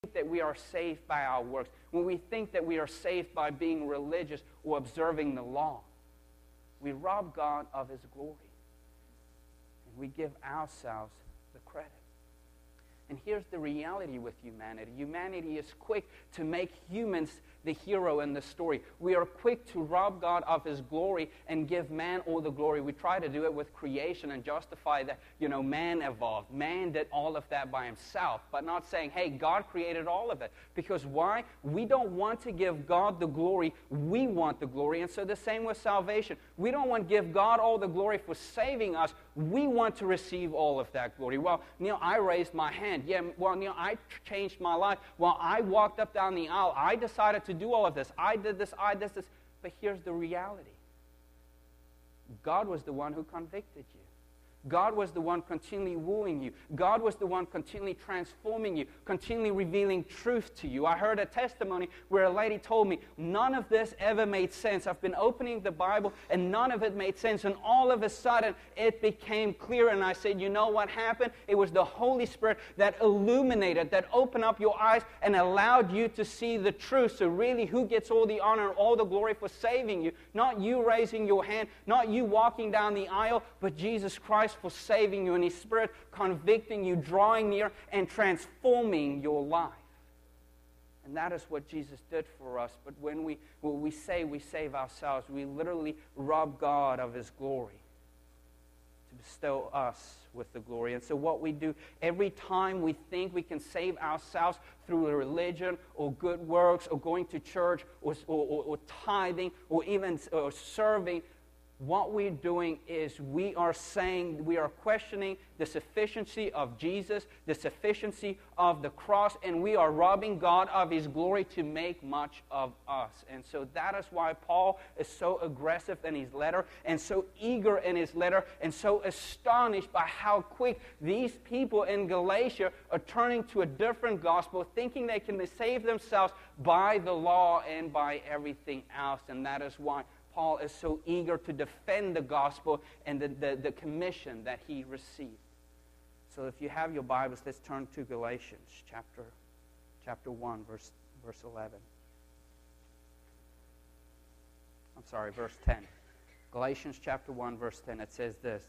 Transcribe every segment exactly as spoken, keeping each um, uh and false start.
that we are saved by our works, when we think that we are saved by being religious or observing the law, we rob God of His glory. And we give ourselves the credit. And here's the reality with humanity. Humanity is quick to make humans the hero in the story. We are quick to rob God of His glory and give man all the glory. We try to do it with creation and justify that, you know, man evolved. Man did all of that by himself, but not saying, hey, God created all of it. Because why? We don't want to give God the glory. We want the glory. And so the same with salvation. We don't want to give God all the glory for saving us. We want to receive all of that glory. Well, Neil, I raised my hand. Yeah, well, Neil, I changed my life. Well, I walked up down the aisle. I decided to do all of this. I did this, I did this. But here's the reality. God was the one who convicted you. God was the one continually wooing you. God was the one continually transforming you, continually revealing truth to you. I heard a testimony where a lady told me, none of this ever made sense. I've been opening the Bible and none of it made sense. And all of a sudden, it became clear. And I said, you know what happened? It was the Holy Spirit that illuminated, that opened up your eyes and allowed you to see the truth. So really, who gets all the honor and all the glory for saving you? Not you raising your hand, not you walking down the aisle, but Jesus Christ for saving you, and His Spirit convicting you, drawing near, and transforming your life. And that is what Jesus did for us. But when we, when we say we save ourselves, we literally rob God of His glory to bestow us with the glory. And so what we do every time we think we can save ourselves through a religion or good works or going to church or, or, or, or tithing or even or serving, what we're doing is we are saying, we are questioning the sufficiency of Jesus, the sufficiency of the cross, and we are robbing God of His glory to make much of us. And so that is why Paul is so aggressive in his letter and so eager in his letter and so astonished by how quick these people in Galatia are turning to a different gospel, thinking they can save themselves by the law and by everything else. And that is why Paul is so eager to defend the gospel and the, the, the commission that he received. So if you have your Bibles, let's turn to Galatians chapter, chapter one, verse, verse eleven. I'm sorry, verse ten. Galatians chapter one, verse ten, it says this.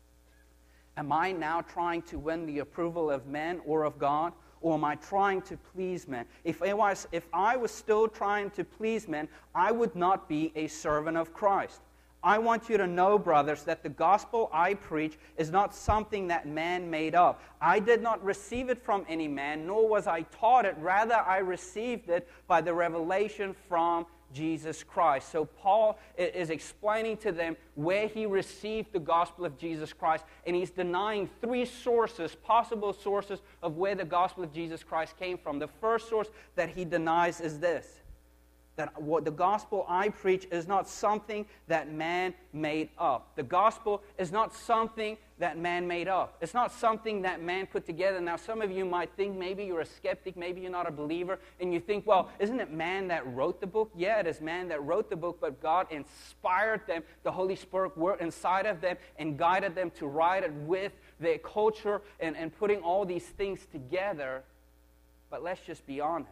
Am I now trying to win the approval of men or of God? Or am I trying to please men? If I, was, if I was still trying to please men, I would not be a servant of Christ. I want you to know, brothers, that the gospel I preach is not something that man made up. I did not receive it from any man, nor was I taught it. Rather, I received it by the revelation from Jesus Christ. So Paul is explaining to them where he received the gospel of Jesus Christ, and he's denying three sources, possible sources of where the gospel of Jesus Christ came from. The first source that he denies is this, that what the gospel I preach is not something that man made up. The gospel is not something that man made up. It's not something that man put together. Now, some of you might think maybe you're a skeptic, maybe you're not a believer, and you think, well, isn't it man that wrote the book? Yeah, it is man that wrote the book, but God inspired them. The Holy Spirit worked inside of them and guided them to write it with their culture and, and putting all these things together. But let's just be honest.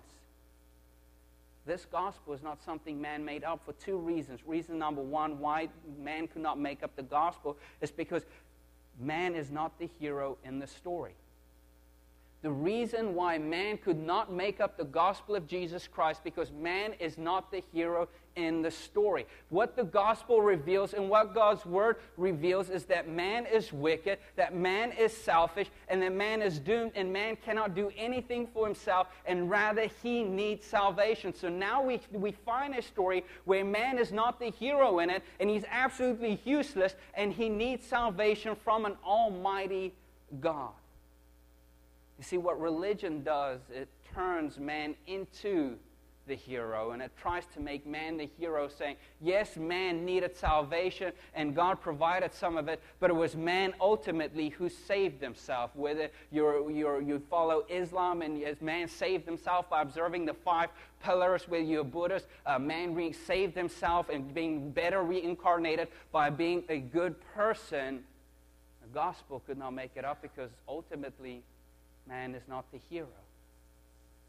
This gospel is not something man made up for two reasons. Reason number one, why man could not make up the gospel is because man is not the hero in the story. The reason why man could not make up the gospel of Jesus Christ because man is not the hero in the story. What the gospel reveals and what God's word reveals is that man is wicked, that man is selfish, and that man is doomed, and man cannot do anything for himself, and rather he needs salvation. So now we, we find a story where man is not the hero in it, and he's absolutely useless, and he needs salvation from an almighty God. You see, what religion does, it turns man into the hero, and it tries to make man the hero, saying, yes, man needed salvation, and God provided some of it, but it was man ultimately who saved himself. Whether you're, you're, you follow Islam, and as man saved himself by observing the five pillars, whether you're Buddhist, uh, man re- saved himself and being better reincarnated by being a good person. The gospel could not make it up because ultimately man is not the hero.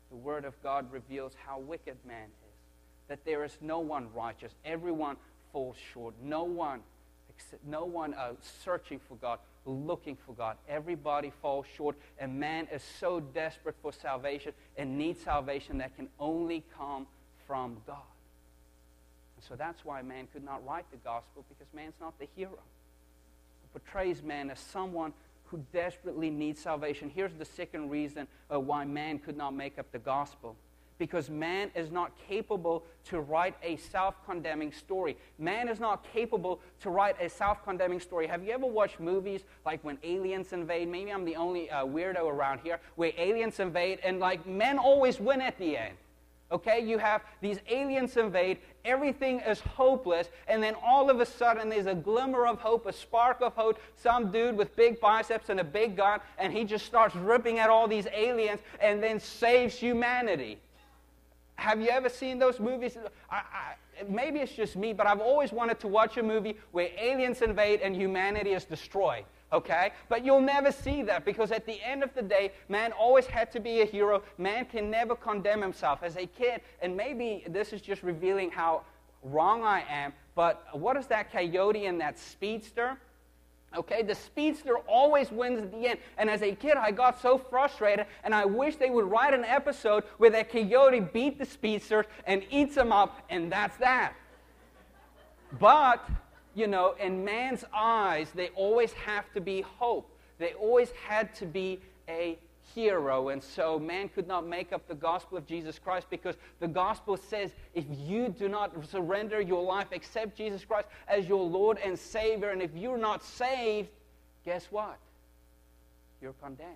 the Word of God reveals how wicked man is. That there is no one righteous. Everyone falls short. No one, no one uh, searching for God, looking for God. Everybody falls short. And man is so desperate for salvation and needs salvation that can only come from God. And so that's why man could not write the gospel, because man's not the hero. It portrays man as someone who desperately needs salvation. Here's the second reason uh, why man could not make up the gospel. Because man is not capable to write a self-condemning story. Man is not capable to write a self-condemning story. Have you ever watched movies like when aliens invade? Maybe I'm the only uh, weirdo around here, where aliens invade and like men always win at the end. Okay, you have these aliens invade, everything is hopeless, and then all of a sudden there's a glimmer of hope, a spark of hope, some dude with big biceps and a big gun, and he just starts ripping at all these aliens and then saves humanity. Have you ever seen those movies? I, I, maybe it's just me, but I've always wanted to watch a movie where aliens invade and humanity is destroyed. Okay? But you'll never see that, because at the end of the day, man always had to be a hero. Man can never condemn himself. As a kid, and maybe this is just revealing how wrong I am, but what is that coyote and that speedster? Okay, the speedster always wins at the end. And as a kid, I got so frustrated, and I wish they would write an episode where that coyote beat the speedster and eats him up, and that's that. But you know, in man's eyes, they always have to be hope. They always had to be a hero. And so man could not make up the gospel of Jesus Christ, because the gospel says if you do not surrender your life, accept Jesus Christ as your Lord and Savior, and if you're not saved, guess what? You're condemned.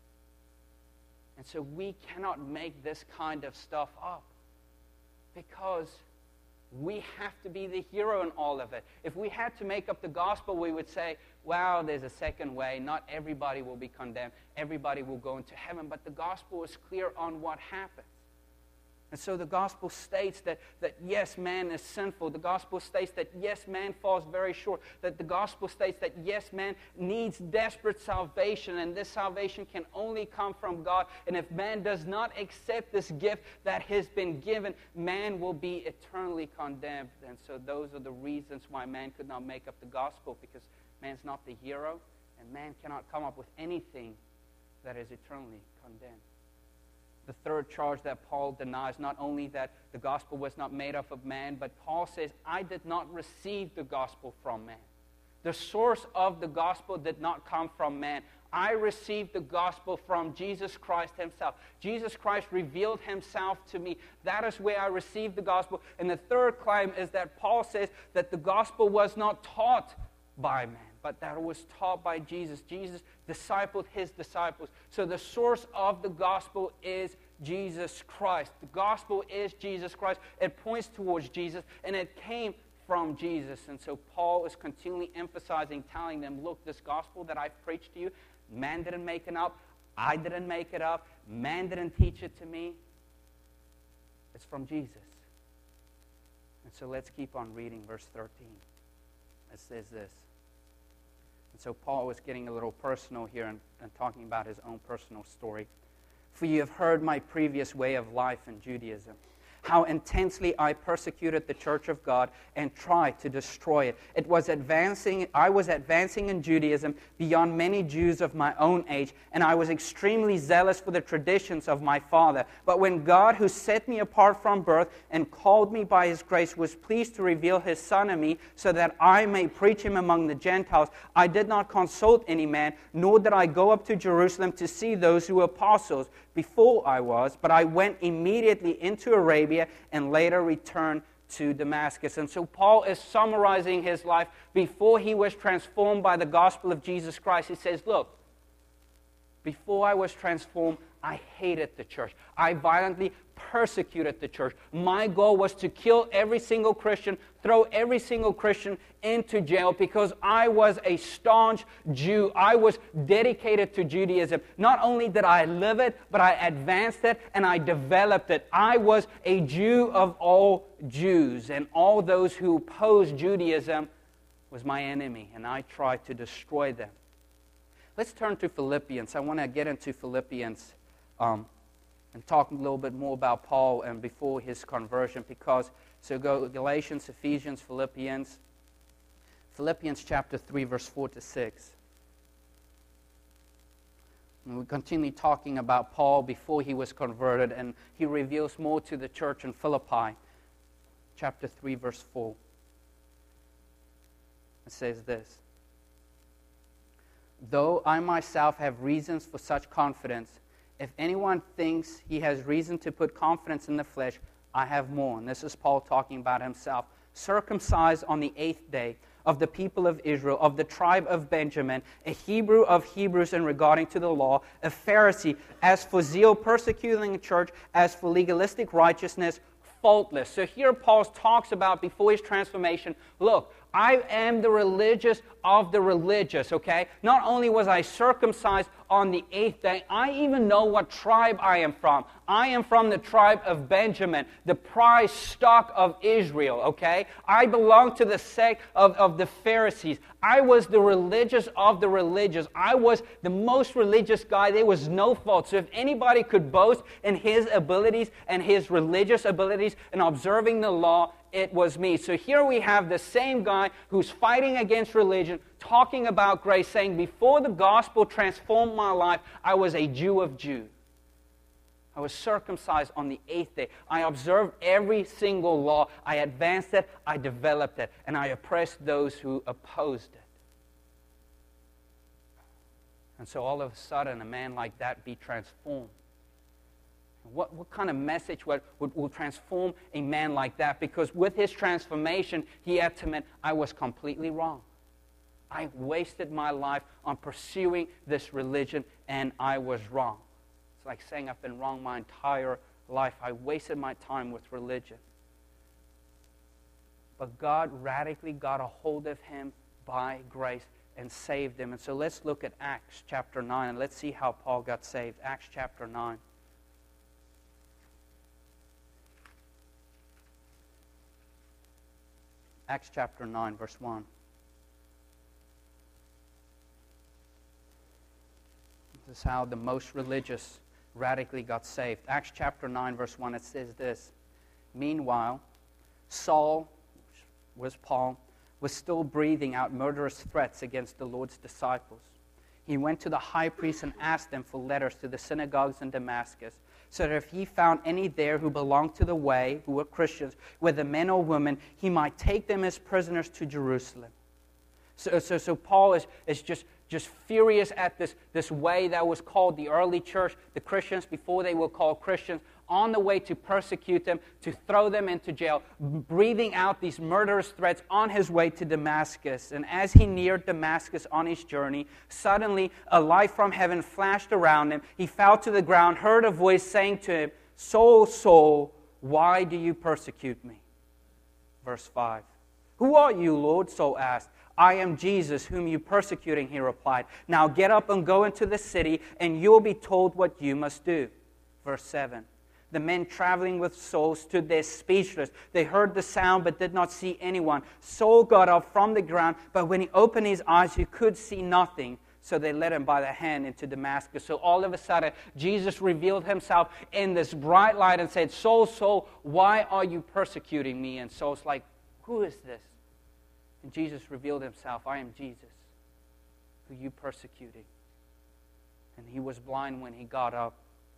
And so we cannot make this kind of stuff up, because we have to be the hero in all of it. If we had to make up the gospel, we would say, wow, there's a second way. Not everybody will be condemned. Everybody will go into heaven. But the gospel is clear on what happens. And so the gospel states that, that yes, man is sinful. The gospel states that yes, man falls very short. That the gospel states that yes, man needs desperate salvation, and this salvation can only come from God. And if man does not accept this gift that has been given, man will be eternally condemned. And so those are the reasons why man could not make up the gospel, because man's not the hero, and man cannot come up with anything that is eternally condemned. The third charge that Paul denies, not only that the gospel was not made up of man, but Paul says, I did not receive the gospel from man. The source of the gospel did not come from man. I received the gospel from Jesus Christ himself. Jesus Christ revealed himself to me. That is where I received the gospel. And the third claim is that Paul says that the gospel was not taught by man, but that it was taught by Jesus. Jesus discipled his disciples. So the source of the gospel is Jesus Christ. The gospel is Jesus Christ. It points towards Jesus, and it came from Jesus. And so Paul is continually emphasizing, telling them, look, this gospel that I've preached to you, man didn't make it up. I didn't make it up. Man didn't teach it to me. It's from Jesus. And so let's keep on reading verse thirteen. It says this. And so Paul was getting a little personal here and, and talking about his own personal story. For you have heard my previous way of life in Judaism, how intensely I persecuted the church of God and tried to destroy it. It was advancing, I was advancing in Judaism beyond many Jews of my own age, and I was extremely zealous for the traditions of my father. But when God, who set me apart from birth and called me by his grace, was pleased to reveal his Son in me so that I may preach him among the Gentiles, I did not consult any man, nor did I go up to Jerusalem to see those who were apostles before I was, but I went immediately into Arabia and later returned to Damascus. And so Paul is summarizing his life before he was transformed by the gospel of Jesus Christ. He says, look, before I was transformed, I hated the church. I violently persecuted the church. My goal was to kill every single Christian, throw every single Christian into jail, because I was a staunch Jew. I was dedicated to Judaism. Not only did I live it, but I advanced it and I developed it. I was a Jew of all Jews, and all those who opposed Judaism was my enemy, and I tried to destroy them. Let's turn to Philippians. I want to get into Philippians um, and talk a little bit more about Paul and before his conversion, because, so go Galatians, Ephesians, Philippians. Philippians chapter three, verse four to six. And we continue talking about Paul before he was converted, and he reveals more to the church in Philippi. Chapter three, verse four. It says this: though I myself have reasons for such confidence, if anyone thinks he has reason to put confidence in the flesh, I have more. And this is Paul talking about himself. Circumcised on the eighth day, of the people of Israel, of the tribe of Benjamin, a Hebrew of Hebrews in regarding to the law, a Pharisee, as for zeal persecuting the church, as for legalistic righteousness, faultless. So here Paul talks about before his transformation, look, I am the religious of the religious, okay? Not only was I circumcised on the eighth day, I even know what tribe I am from. I am from the tribe of Benjamin, the prize stock of Israel, okay? I belong to the sect of, of the Pharisees. I was the religious of the religious. I was the most religious guy. There was no fault. So if anybody could boast in his abilities and his religious abilities in observing the law, it was me. So here we have the same guy who's fighting against religion, talking about grace, saying, before the gospel transformed my life, I was a Jew of Jews. I was circumcised on the eighth day. I observed every single law. I advanced it, I developed it, and I oppressed those who opposed it. And so all of a sudden, a man like that be transformed. What, what kind of message would, would, will transform a man like that? Because with his transformation, he had to admit, I was completely wrong. I wasted my life on pursuing this religion, and I was wrong. It's like saying I've been wrong my entire life. I wasted my time with religion. But God radically got a hold of him by grace and saved him. And so let's look at Acts chapter nine, and let's see how Paul got saved. Acts chapter nine. Acts chapter nine, verse one. This is how the most religious radically got saved. Acts chapter nine, verse one, it says this: meanwhile, Saul, which was Paul, was still breathing out murderous threats against the Lord's disciples. He went to the high priest and asked them for letters to the synagogues in Damascus, so that if he found any there who belonged to the way, who were Christians, whether men or women, he might take them as prisoners to Jerusalem. So, so, so Paul is, is just, just furious at this, this way that was called the early church, the Christians, before they were called Christians, on the way to persecute them, to throw them into jail, breathing out these murderous threats on his way to Damascus. And as he neared Damascus on his journey, suddenly a light from heaven flashed around him. He fell to the ground, heard a voice saying to him, Saul, Saul, why do you persecute me? Verse five. Who are you, Lord? Saul asked. I am Jesus, whom you persecuting, he replied. Now get up and go into the city, and you will be told what you must do. Verse seven. The men traveling with Saul stood there speechless. They heard the sound but did not see anyone. Saul got up from the ground, but when he opened his eyes, he could see nothing. So they led him by the hand into Damascus. So all of a sudden, Jesus revealed himself in this bright light and said, Saul, Saul, why are you persecuting me? And Saul's like, who is this? And Jesus revealed himself, I am Jesus, who you persecuting. And he was blind when he got up.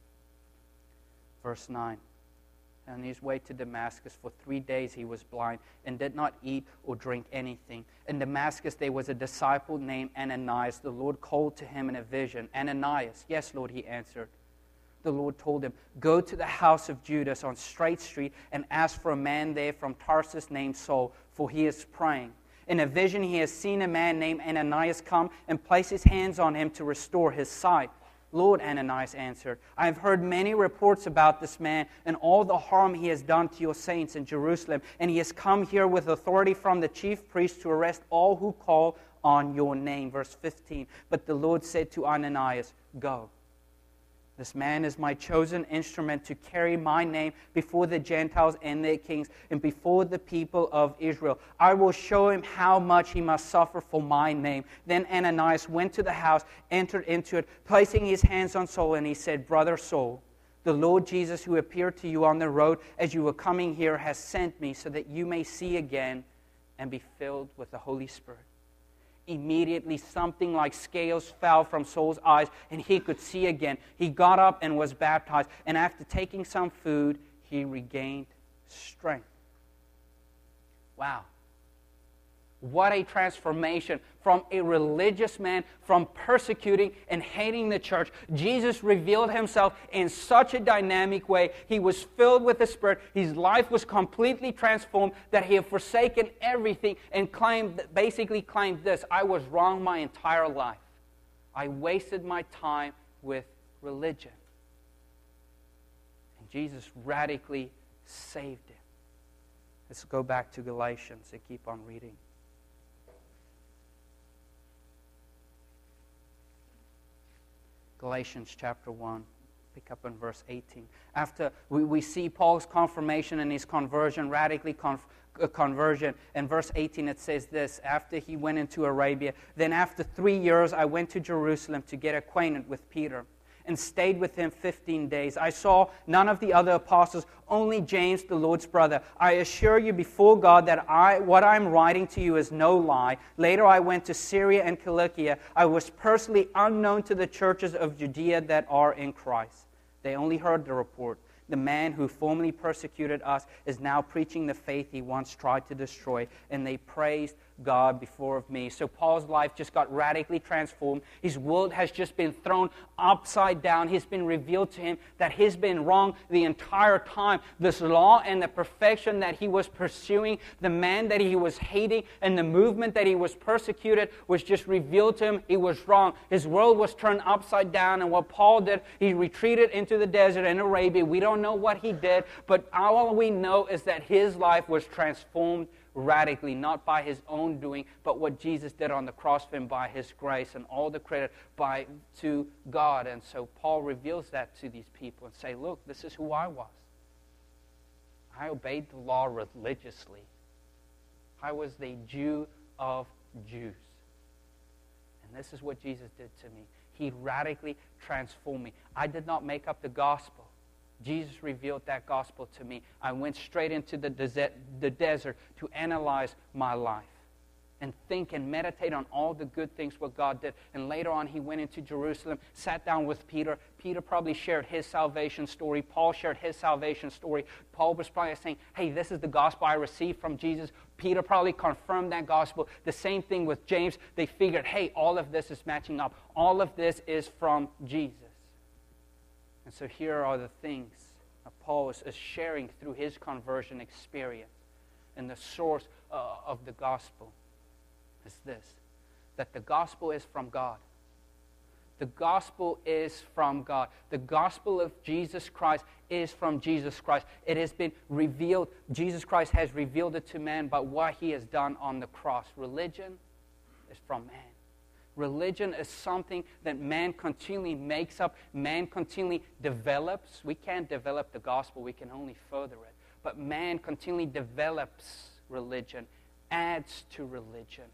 Verse nine. On his way to Damascus, for three days he was blind and did not eat or drink anything. In Damascus there was a disciple named Ananias. The Lord called to him in a vision. Ananias, yes, Lord, he answered. The Lord told him, go to the house of Judas on Straight Street and ask for a man there from Tarsus named Saul, for he is praying. In a vision he has seen a man named Ananias come and place his hands on him to restore his sight. Lord, Ananias answered, I have heard many reports about this man and all the harm he has done to your saints in Jerusalem, and he has come here with authority from the chief priests to arrest all who call on your name. Verse fifteen. But the Lord said to Ananias, go. This man is my chosen instrument to carry my name before the Gentiles and their kings and before the people of Israel. I will show him how much he must suffer for my name. Then Ananias went to the house, entered into it, placing his hands on Saul, and he said, Brother Saul, The Lord Jesus, who appeared to you on the road as you were coming here, has sent me so that you may see again and be filled with the Holy Spirit." Immediately, something like scales fell from Saul's eyes, and he could see again. He got up and was baptized, and after taking some food, he regained strength. Wow. What a transformation from a religious man, from persecuting and hating the church. Jesus revealed himself in such a dynamic way. He was filled with the Spirit. His life was completely transformed, that he had forsaken everything and claimed, basically claimed this: "I was wrong my entire life. I wasted my time with religion." And Jesus radically saved him. Let's go back to Galatians and keep on reading. Galatians chapter one, pick up in verse eighteen. After we, we see Paul's confirmation and his conversion, radically conf, uh, conversion, in verse eighteen it says this: "After he went into Arabia, then after three years I went to Jerusalem to get acquainted with Peter, and stayed with him fifteen days. I saw none of the other apostles, only James, the Lord's brother. I assure you before God that I, what I'm writing to you is no lie. Later I went to Syria and Cilicia. I was personally unknown to the churches of Judea that are in Christ. They only heard the report. The man who formerly persecuted us is now preaching the faith he once tried to destroy, and they praised God before of me." So Paul's life just got radically transformed. His world has just been thrown upside down. He's been revealed to him that he's been wrong the entire time. This law and the perfection that he was pursuing, the man that he was hating, and the movement that he was persecuted was just revealed to him. He was wrong. His world was turned upside down, and what Paul did, he retreated into the desert in Arabia. We don't know what he did, but all we know is that his life was transformed radically, not by his own doing, but what Jesus did on the cross for him by his grace, and all the credit by to God. And so Paul reveals that to these people and say, "Look, this is who I was. I obeyed the law religiously. I was the Jew of Jews. And this is what Jesus did to me. He radically transformed me. I did not make up the gospel. Jesus revealed that gospel to me. I went straight into the desert, the desert to analyze my life and think and meditate on all the good things what God did. And later on, he went into Jerusalem, sat down with Peter. Peter probably shared his salvation story. Paul shared his salvation story. Paul was probably saying, "Hey, this is the gospel I received from Jesus." Peter probably confirmed that gospel. The same thing with James. They figured, hey, all of this is matching up. All of this is from Jesus. And so here are the things that Paul is, is sharing through his conversion experience. And the source uh, of the gospel is this, that the gospel is from God. The gospel is from God. The gospel of Jesus Christ is from Jesus Christ. It has been revealed. Jesus Christ has revealed it to man by what he has done on the cross. Religion is from man. Religion is something that man continually makes up, man continually develops. We can't develop the gospel, we can only further it. But man continually develops religion, adds to religion.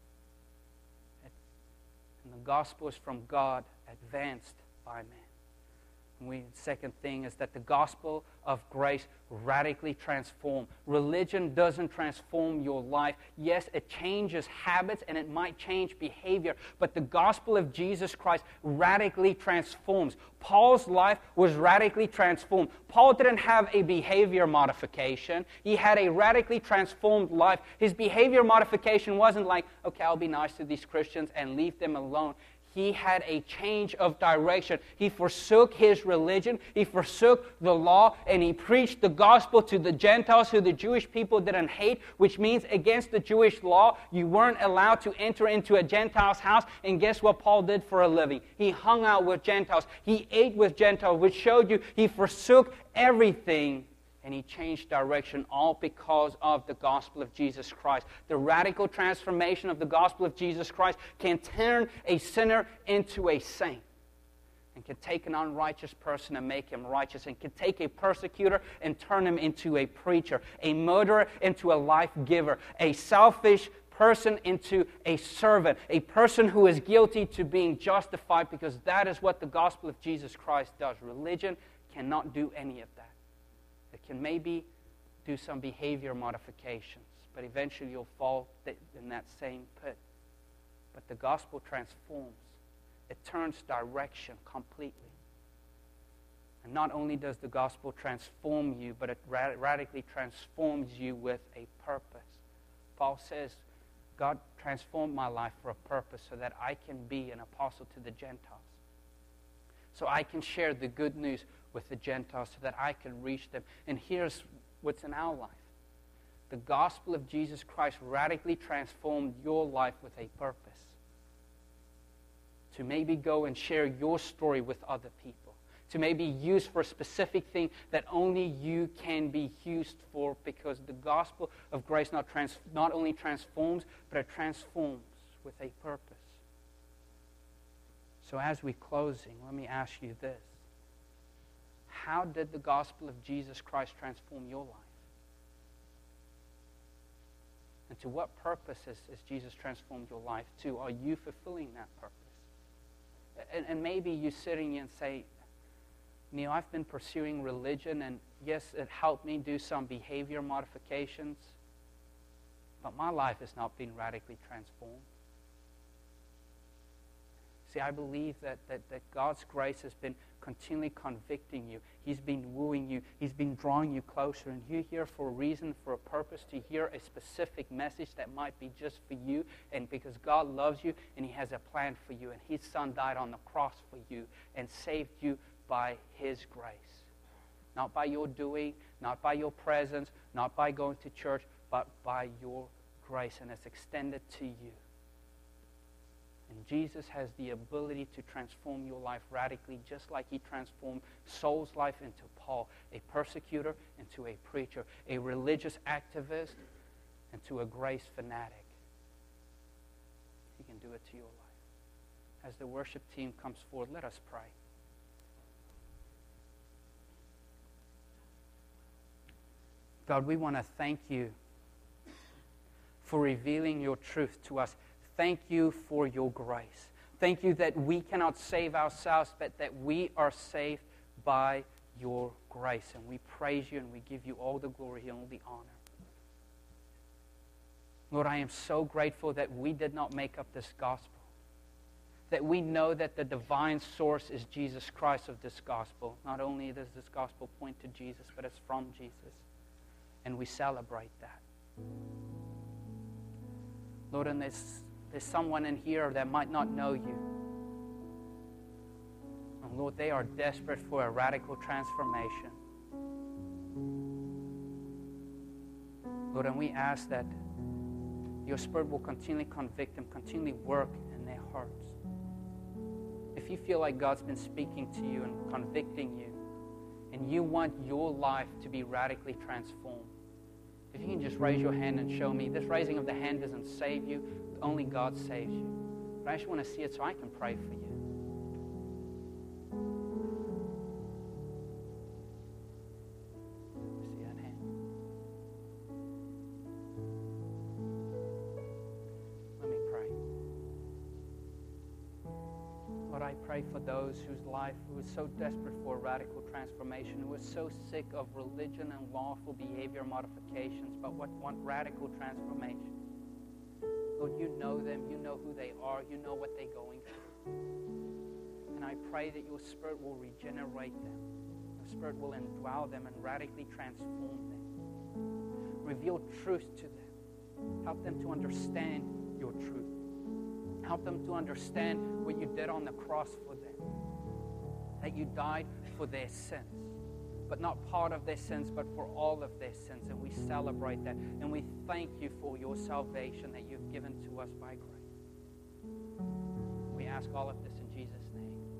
And the gospel is from God, advanced by man. We, second thing is that the gospel of grace radically transforms. Religion doesn't transform your life. Yes, it changes habits and it might change behavior, but the gospel of Jesus Christ radically transforms. Paul's life was radically transformed. Paul didn't have a behavior modification. He had a radically transformed life. His behavior modification wasn't like, okay, I'll be nice to these Christians and leave them alone. He had a change of direction. He forsook his religion. He forsook the law, and he preached the gospel to the Gentiles who the Jewish people didn't hate, which means against the Jewish law, you weren't allowed to enter into a Gentile's house. And guess what Paul did for a living? He hung out with Gentiles. He ate with Gentiles, which showed you he forsook everything. And he changed direction, all because of the gospel of Jesus Christ. The radical transformation of the gospel of Jesus Christ can turn a sinner into a saint, and can take an unrighteous person and make him righteous, and can take a persecutor and turn him into a preacher, a murderer into a life giver, a selfish person into a servant, a person who is guilty to being justified, because that is what the gospel of Jesus Christ does. Religion cannot do any of that. It can maybe do some behavior modifications, but eventually you'll fall in that same pit. But the gospel transforms. It turns direction completely. And not only does the gospel transform you, but it rad- radically transforms you with a purpose. Paul says, God transformed my life for a purpose so that I can be an apostle to the Gentiles. So I can share the good news with the Gentiles so that I can reach them. And here's what's in our life. The gospel of Jesus Christ radically transformed your life with a purpose. To maybe go and share your story with other people. To maybe use for a specific thing that only you can be used for, because the gospel of grace not, trans- not only transforms, but it transforms with a purpose. So as we're closing, let me ask you this. How did the gospel of Jesus Christ transform your life? And to what purpose has, has Jesus transformed your life to? Are you fulfilling that purpose? And, and maybe you're sitting here and say, Neil, I've been pursuing religion, and yes, it helped me do some behavior modifications, but my life has not been radically transformed. See, I believe that, that, that God's grace has been continually convicting you. He's been wooing you. He's been drawing you closer. And you're here for a reason, for a purpose, to hear a specific message that might be just for you. And because God loves you and He has a plan for you. And His Son died on the cross for you and saved you by His grace. Not by your doing, not by your presence, not by going to church, but by your grace. And it's extended to you. And Jesus has the ability to transform your life radically, just like He transformed Saul's life into Paul, a persecutor into a preacher, a religious activist into a grace fanatic. He can do it to your life. As the worship team comes forward, let us pray. God, we want to thank You for revealing Your truth to us. Thank You for Your grace. Thank You that we cannot save ourselves, but that we are saved by Your grace. And we praise You and we give You all the glory and all the honor. Lord, I am so grateful that we did not make up this gospel. That we know that the divine source is Jesus Christ of this gospel. Not only does this gospel point to Jesus, but it's from Jesus. And we celebrate that. Lord, and there's There's someone in here that might not know You. And Lord, they are desperate for a radical transformation. Lord, and we ask that Your Spirit will continually convict them, continually work in their hearts. If you feel like God's been speaking to you and convicting you, and you want your life to be radically transformed, if you can just raise your hand and show me. This raising of the hand doesn't save you. Only God saves you. But I just want to see it so I can pray for you. See that hand? Let me pray. Lord, I pray for those whose life who is so desperate for a radical transformation, who is so sick of religion and lawful behavior modifications, but what want radical transformation. Lord, You know them. You know who they are. You know what they're going through. And I pray that Your Spirit will regenerate them. Your Spirit will indwell them and radically transform them. Reveal truth to them. Help them to understand Your truth. Help them to understand what You did on the cross for them. That You died for their sins. But not part of their sins, but for all of their sins. And we celebrate that. And we thank You for Your salvation that You've given to us by grace. We ask all of this in Jesus' name.